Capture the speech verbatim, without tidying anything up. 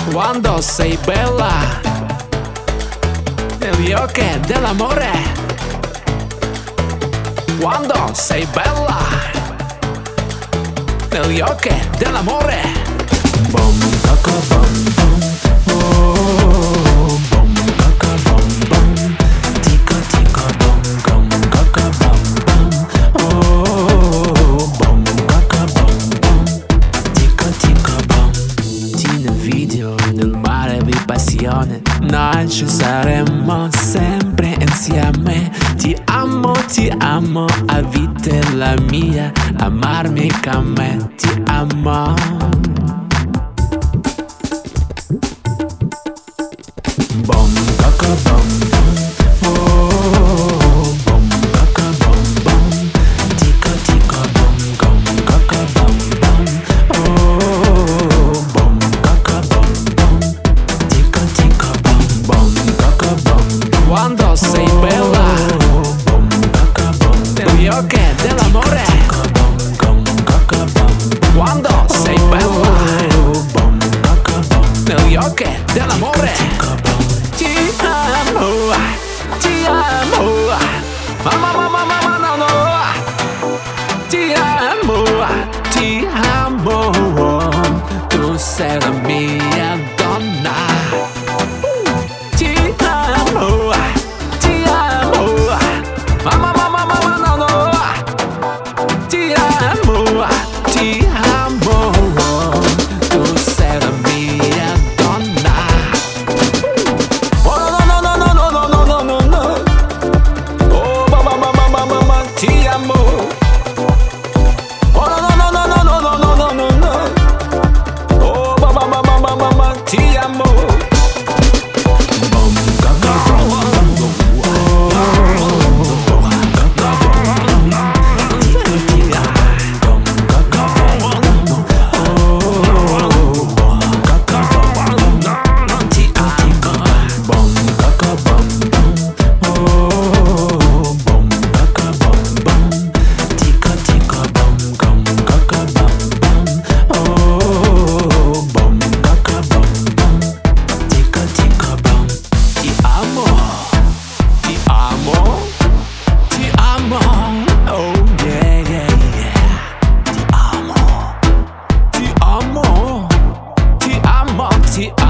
Quando sei bella negli occhi dell'amore, quando sei bella negli occhi dell'amore. Bom caca bom bom, oh bom caca bom bom, tica tica bom bom caca bom bom, oh bom caca bom bom, tica tica bom. Ti invidio nel mare di passione, noi ci saremo sempre insieme. Ti amo, ti amo, a vita la mia, amarmi con me, ti amo. Bom caca bom bom, oh bom caca bom bom, tica tica bom bom caca bom bom, oh bom caca bom bom, tica tica bom bom caca bom bom. Quando sei bella bom caca bom negli occhi dell'amore, quando sei bella bom caca bom negli occhi dell'amore. Ti amo, ti amo, mamma mamma mamma no no. Ti amo, ti amo, tu sei la mia donna. Ti amo, ti amo, mamma mamma mamma no no. Ti amo, ti amo, tu sei la mia donna. Ti amo. Oh no no no no no no no no no no. Oh mama mama mama mama ti amo. Bom caca bom bom. Oh caca bom bom. Tica tica bom caca bom bom. Oh bom caca bom bom. Tica tica bom caca bom bom. Oh bom caca bom bom. Tica tica bom bom caca bom bom. Oh bom caca bom bom. Tica tica bom. Ti amo, ti amo, ti amo. Oh yeah yeah yeah. Ti amo, ti amo, ti amo, ti amo.